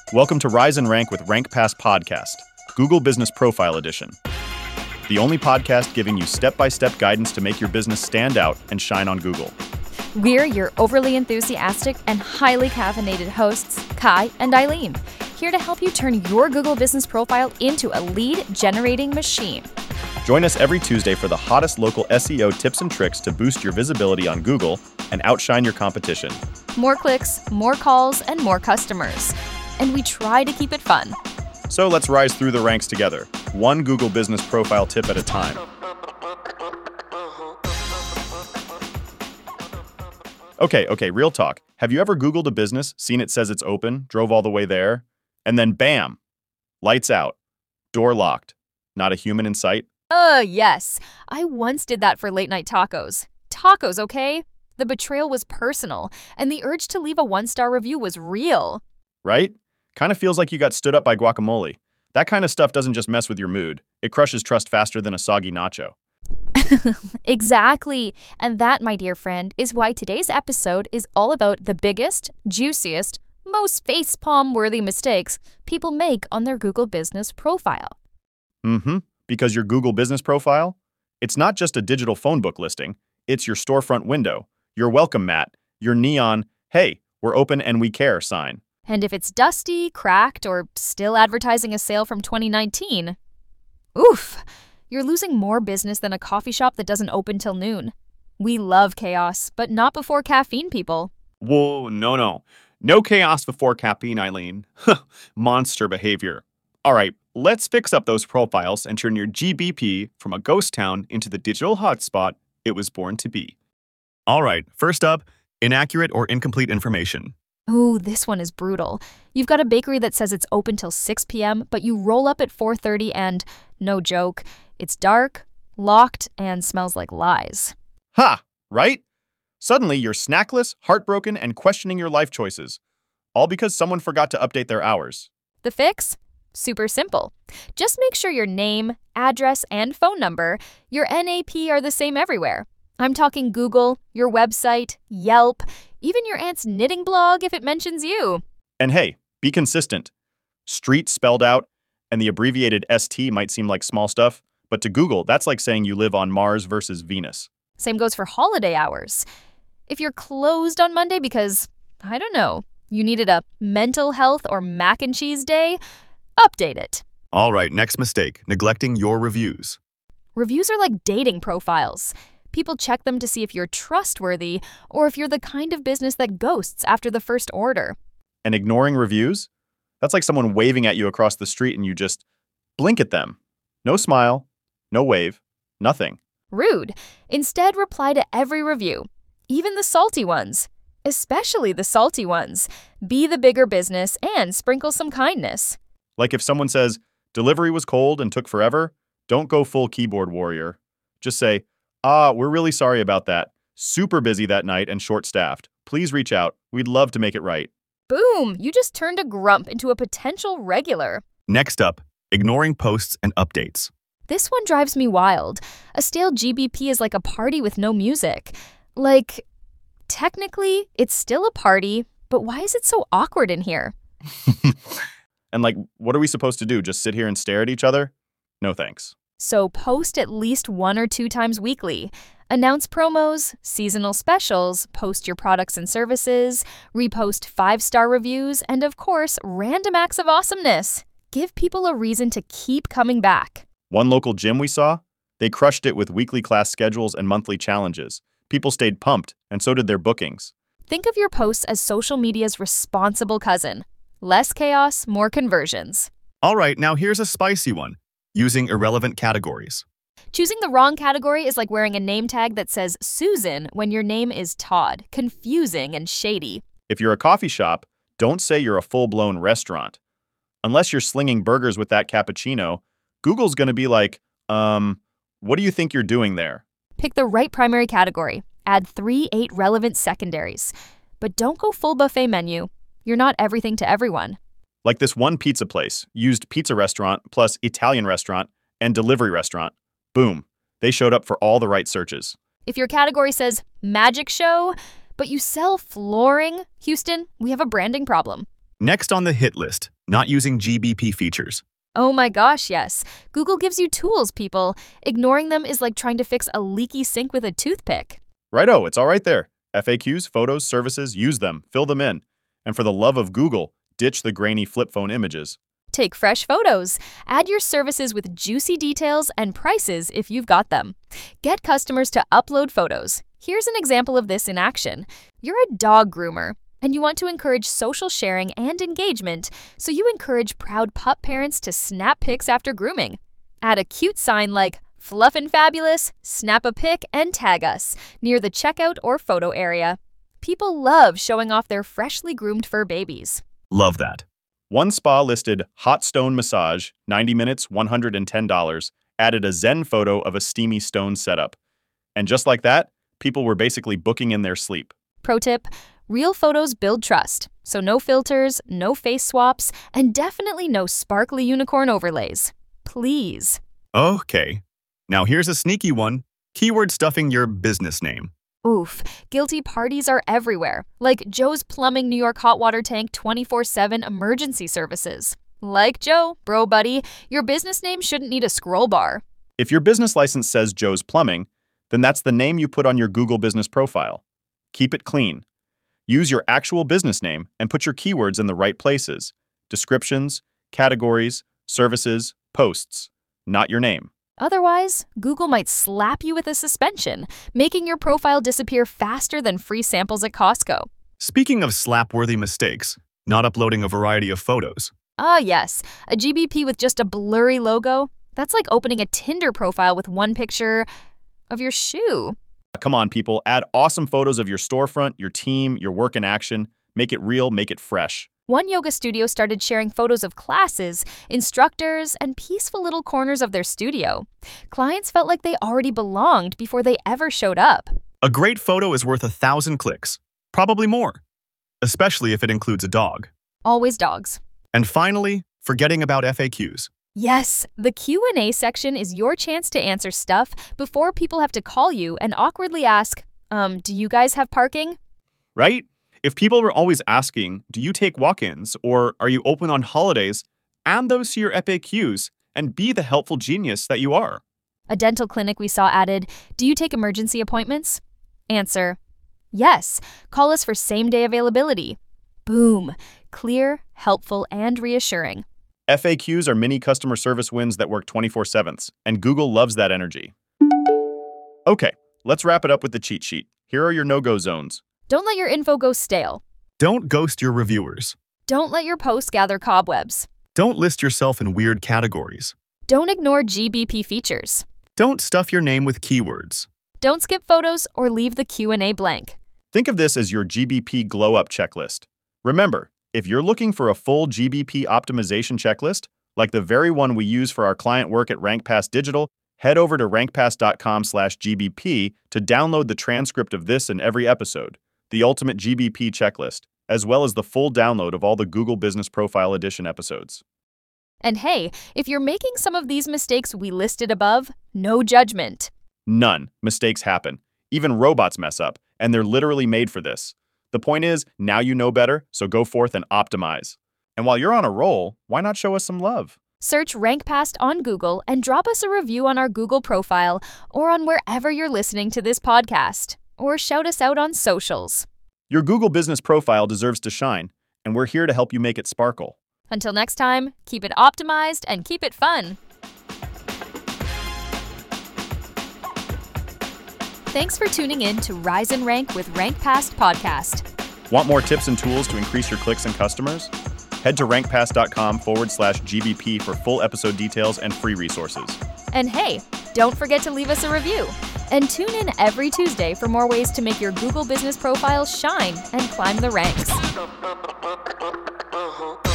Welcome to Rise and Rank with Rank Pass Podcast, Google Business Profile Edition. The only podcast giving you step-by-step guidance to make your business stand out and shine on Google. We're your overly enthusiastic and highly caffeinated hosts, Kai and Eileen, here to help you turn your Google Business Profile into a lead-generating machine. Join us every Tuesday for the hottest local SEO tips and tricks to boost your visibility on Google and outshine your competition. More clicks, more calls, and more customers. And we try to keep it fun. So let's rise through the ranks together, one Google Business Profile tip at a time. Okay, real talk. Have you ever Googled a business, seen it says it's open, drove all the way there, and then bam, lights out, door locked, not a human in sight? Yes. I once did that for late night tacos. Tacos, okay? The betrayal was personal, and the urge to leave a 1-star review was real. Right? Kind of feels like you got stood up by guacamole. That kind of stuff doesn't just mess with your mood. It crushes trust faster than a soggy nacho. Exactly. And that, my dear friend, is why today's episode is all about the biggest, juiciest, most facepalm-worthy mistakes people make on their Google Business Profile. Because your Google Business Profile, it's not just a digital phone book listing. It's your storefront window, your welcome mat, your neon, "Hey, we're open and we care" sign. And if it's dusty, cracked, or still advertising a sale from 2019, oof, you're losing more business than a coffee shop that doesn't open till noon. We love chaos, but not before caffeine, people. Whoa, no. No chaos before caffeine, Eileen. Monster behavior. All right, let's fix up those profiles and turn your GBP from a ghost town into the digital hotspot it was born to be. All right, first up, inaccurate or incomplete information. Ooh, this one is brutal. You've got a bakery that says it's open till 6 p.m., but you roll up at 4:30 and, no joke, it's dark, locked, and smells like lies. Ha! Right? Suddenly, you're snackless, heartbroken, and questioning your life choices. All because someone forgot to update their hours. The fix? Super simple. Just make sure your name, address, and phone number, your NAP, are the same everywhere. I'm talking Google, your website, Yelp, even your aunt's knitting blog if it mentions you. And hey, be consistent. Street spelled out, and the abbreviated ST might seem like small stuff, but to Google, that's like saying you live on Mars versus Venus. Same goes for holiday hours. If you're closed on Monday because, I don't know, you needed a mental health or mac and cheese day, update it. All right, next mistake, neglecting your reviews. Reviews are like dating profiles. People check them to see if you're trustworthy or if you're the kind of business that ghosts after the first order. And ignoring reviews? That's like someone waving at you across the street and you just blink at them. No smile, no wave, nothing. Rude. Instead, reply to every review, even the salty ones. Especially the salty ones. Be the bigger business and sprinkle some kindness. Like if someone says, "Delivery was cold and took forever," don't go full keyboard warrior. Just say, "We're really sorry about that. Super busy that night and short-staffed. Please reach out. We'd love to make it right." Boom! You just turned a grump into a potential regular. Next up, ignoring posts and updates. This one drives me wild. A stale GBP is like a party with no music. Like, technically, it's still a party, but why is it so awkward in here? And like, what are we supposed to do? Just sit here and stare at each other? No thanks. So post at least 1 or 2 times weekly. Announce promos, seasonal specials, post your products and services, repost 5-star reviews, and of course, random acts of awesomeness. Give people a reason to keep coming back. One local gym we saw, they crushed it with weekly class schedules and monthly challenges. People stayed pumped, and so did their bookings. Think of your posts as social media's responsible cousin. Less chaos, more conversions. All right, now here's a spicy one. Using irrelevant categories. Choosing the wrong category is like wearing a name tag that says Susan when your name is Todd. Confusing and shady. If you're a coffee shop, don't say you're a full-blown restaurant. Unless you're slinging burgers with that cappuccino, Google's going to be like, what do you think you're doing there? Pick the right primary category. Add 3-8 relevant secondaries. But don't go full buffet menu. You're not everything to everyone. Like this one pizza place, used pizza restaurant plus Italian restaurant and delivery restaurant. Boom. They showed up for all the right searches. If your category says magic show, but you sell flooring, Houston, we have a branding problem. Next on the hit list, Not using GBP features. Oh my gosh, yes. Google gives you tools, people. Ignoring them is like trying to fix a leaky sink with a toothpick. Righto, it's all right there. FAQs, photos, services, use them, fill them in. And for the love of Google, ditch the grainy flip phone images. Take fresh photos. Add your services with juicy details and prices if you've got them. Get customers to upload photos. Here's an example of this in action. You're a dog groomer, and you want to encourage social sharing and engagement, so you encourage proud pup parents to snap pics after grooming. Add a cute sign like "Fluffin' Fabulous, snap a pic and tag us" near the checkout or photo area. People love showing off their freshly groomed fur babies. Love that. One spa listed hot stone massage, 90 minutes, $110, added a Zen photo of a steamy stone setup. And just like that, people were basically booking in their sleep. Pro tip, real photos build trust. So no filters, no face swaps, and definitely no sparkly unicorn overlays. Please. Okay. Now here's a sneaky one. Keyword stuffing your business name. Oof, guilty parties are everywhere, like Joe's Plumbing New York Hot Water Tank 24/7 emergency services. Like Joe, bro buddy, your business name shouldn't need a scroll bar. If your business license says Joe's Plumbing, then that's the name you put on your Google business profile. Keep it clean. Use your actual business name and put your keywords in the right places. Descriptions, categories, services, posts, not your name. Otherwise, Google might slap you with a suspension, making your profile disappear faster than free samples at Costco. Speaking of slap-worthy mistakes, not uploading a variety of photos. Ah, yes, a GBP with just a blurry logo? That's like opening a Tinder profile with one picture of your shoe. Come on, people, add awesome photos of your storefront, your team, your work in action. Make it real, make it fresh. One yoga studio started sharing photos of classes, instructors, and peaceful little corners of their studio. Clients felt like they already belonged before they ever showed up. A great photo is worth 1,000 clicks, probably more, especially if it includes a dog. Always dogs. And finally, forgetting about FAQs. Yes, the Q&A section is your chance to answer stuff before people have to call you and awkwardly ask, do you guys have parking? Right? If people were always asking, do you take walk-ins, or are you open on holidays, add those to your FAQs and be the helpful genius that you are. A dental clinic we saw added, do you take emergency appointments? Answer, yes, call us for same-day availability. Boom, clear, helpful, and reassuring. FAQs are mini customer service wins that work 24/7, and Google loves that energy. Okay, let's wrap it up with the cheat sheet. Here are your no-go zones. Don't let your info go stale. Don't ghost your reviewers. Don't let your posts gather cobwebs. Don't list yourself in weird categories. Don't ignore GBP features. Don't stuff your name with keywords. Don't skip photos or leave the Q&A blank. Think of this as your GBP glow-up checklist. Remember, if you're looking for a full GBP optimization checklist, like the very one we use for our client work at RankPass Digital, head over to rankpass.com/GBP to download the transcript of this and every episode, the ultimate GBP checklist, as well as the full download of all the Google Business Profile Edition episodes. And hey, if you're making some of these mistakes we listed above, no judgment. None. Mistakes happen. Even robots mess up, and they're literally made for this. The point is, now you know better, so go forth and optimize. And while you're on a roll, why not show us some love? Search RankPast on Google and drop us a review on our Google profile or on wherever you're listening to this podcast. Or shout us out on socials. Your Google Business Profile deserves to shine, and we're here to help you make it sparkle. Until next time, keep it optimized and keep it fun. Thanks for tuning in to Rise and Rank with RankPast Podcast. Want more tips and tools to increase your clicks and customers? Head to rankpass.com/GBP for full episode details and free resources. And hey, don't forget to leave us a review. And tune in every Tuesday for more ways to make your Google Business Profile shine and climb the ranks.